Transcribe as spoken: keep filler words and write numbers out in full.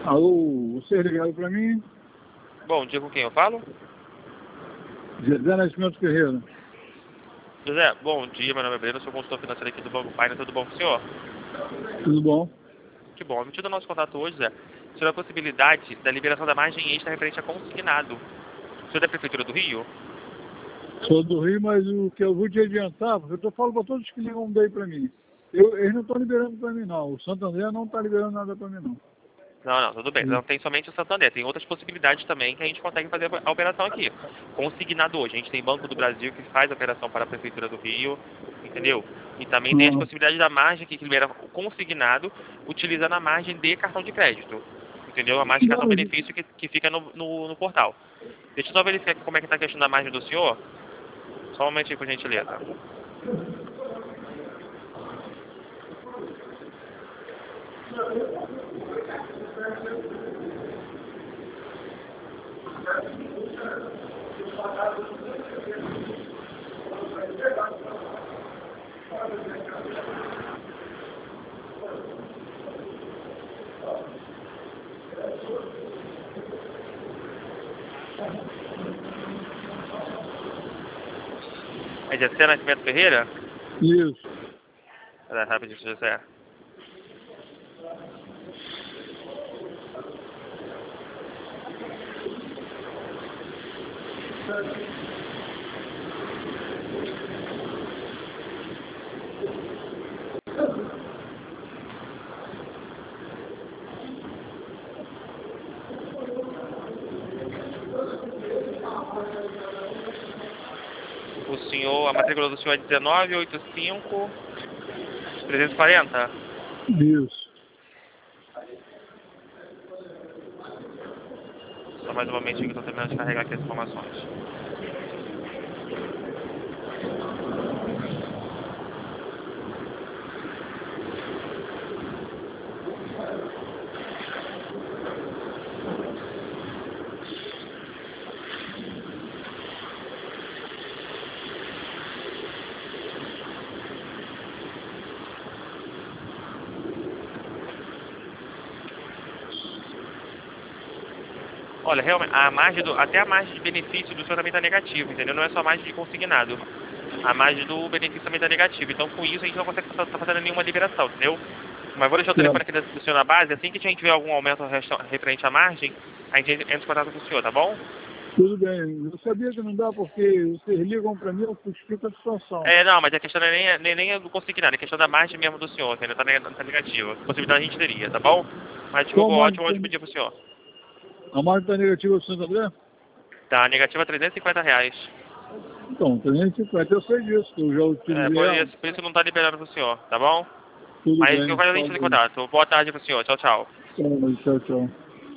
Alô, você ligado para mim? Bom dia, com quem eu falo? José Nascimento Ferreira. José, bom dia, meu nome é Breno, sou consultor financeiro aqui do Banco Pioneer, tudo bom com o senhor? Tudo bom? Que bom, me do nosso contato hoje, José, sobre a possibilidade da liberação da margem extra referente a consignado. O senhor é da Prefeitura do Rio? Sou do Rio, mas o que eu vou te adiantar, porque eu tô falando para todos que ligam daí para mim. Eu, eles não estão liberando para mim, não. O Santander não está liberando nada para mim, não. Não, não, tudo bem. Sim. Não tem somente o Santander. Tem outras possibilidades também que a gente consegue fazer a operação aqui. Consignado hoje. A gente tem Banco do Brasil que faz a operação para a Prefeitura do Rio, entendeu? E também tem as Ah, possibilidades da margem que libera o consignado utilizando a margem de cartão de crédito. Entendeu? A margem de não, cartão mas benefício que, que fica no, no, no portal. Deixa eu só verificar aqui como é que está a questão da margem do senhor. Só um momentinho, por gentileza. É José Nascimento Ferreira? isso. É, rapidinho, José. O senhor, a matrícula do senhor é dezenove oitenta e cinco trezentos e quarenta? Isso. Só mais um momentinho que eu estou terminando de carregar aqui as informações. Olha, realmente, a margem do, até a margem de benefício do senhor também está negativa, entendeu? Não é só a margem de consignado. A margem do benefício também está negativa. Então, com isso, a gente não consegue estar fazendo nenhuma liberação, entendeu? Mas vou deixar o telefone aqui do senhor na base. Assim que a gente tiver algum aumento referente à margem, a gente entra em contato com o senhor, tá bom? Tudo bem. Eu sabia que não dá porque vocês ligam para mim, eu explico a situação. É, não, mas a questão não é nem, nem, nem é do consignado, é a questão da margem mesmo do senhor, entendeu? Tá, neg- tá negativa. Possibilidade a gente teria, tá bom? Mas, Qual desculpa, a margem? ótimo, ótimo dia pro senhor. A margem está negativa do Santander? Tá, negativa trezentos e cinquenta reais. Então, trezentos e cinquenta, eu sei disso, eu já É, utilizei por ela. isso, por isso não tá liberando pro senhor, tá bom? Tudo Mas bem, eu quero a gente falou. em contato. Boa tarde pro senhor. Tchau, tchau. Tchau, tchau.